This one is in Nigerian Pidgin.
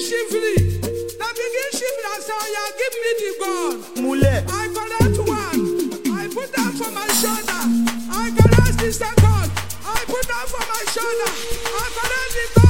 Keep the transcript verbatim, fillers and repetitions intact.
shivering. They begin shivering and say, oh yeah, give me the gun. Mule. I collect one. I put that for my shoulder. I collect the second. I put that for my shoulder. I collect the third.